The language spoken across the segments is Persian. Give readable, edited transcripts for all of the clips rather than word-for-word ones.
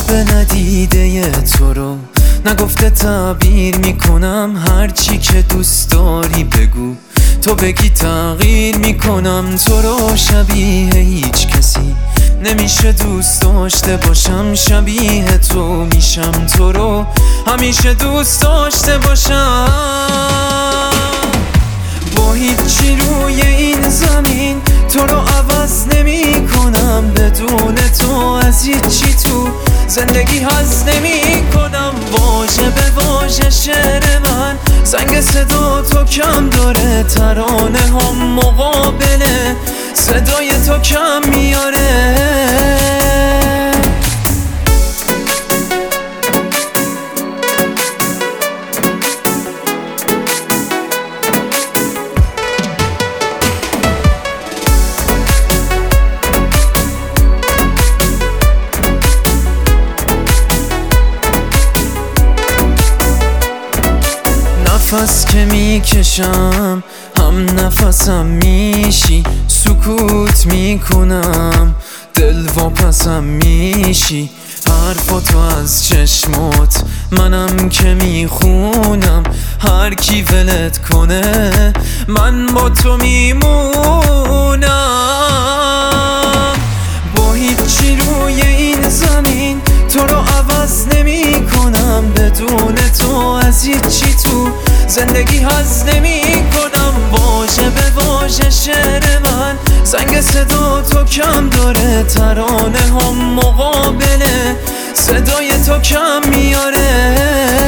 به ندیده تو رو نگفته تعبیر میکنم، هرچی که دوست داری بگو، تو بگی تغییر میکنم. تو رو شبیه هیچ کسی نمیشه دوست داشته باشم، شبیه تو میشم، تو رو همیشه دوست داشته باشم. با هیچی روی این زمین تو رو عوض نمی کنم، بدون تو از هیچی تو زندگی هست نمی کنم. واژه به واژه شعر من زنگ صدا تو کم داره، ترانه هم مقابله صدای تو کم میاره. نفس که میکشم هم نفسم میشی، سکوت میکنم دل واپسم میشی. حرفاتو از چشمات منم که میخونم، هر کی ولت کنه من با تو میمونم. با هیچی روی این زمین تو رو عوض نمی کنم، بدون تو از هیچی تو زندگی هست نمی کنم. واژه به واژه شعر من زنگ صدا تو کم داره، ترانه هم مقابله صدای تو کم میاره.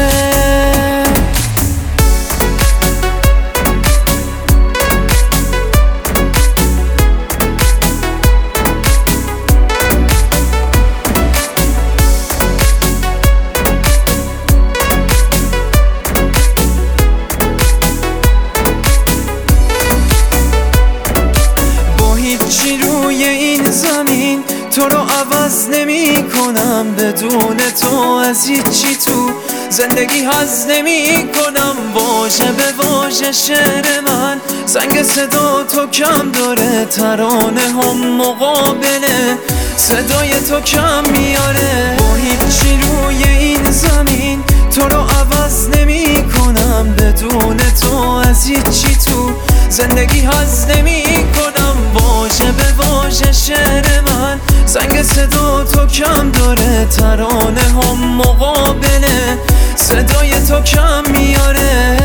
روی این زمین تو رو عوض نمی کنم، بدون تو از هیچی تو زندگی هست نمی کنم. واژه به واژه شعر من زنگ صدا تو کم داره، ترانه هم مقابله صدای تو کم میاره. با هیچی روی این زمین تو رو عوض نمی کنم، بدون تو از هیچی تو زندگی هست نمی کنم. واژه به واژه شعر من زنگ صدا تو کم داره، ترانه هم مقابله صدای تو کم میاره.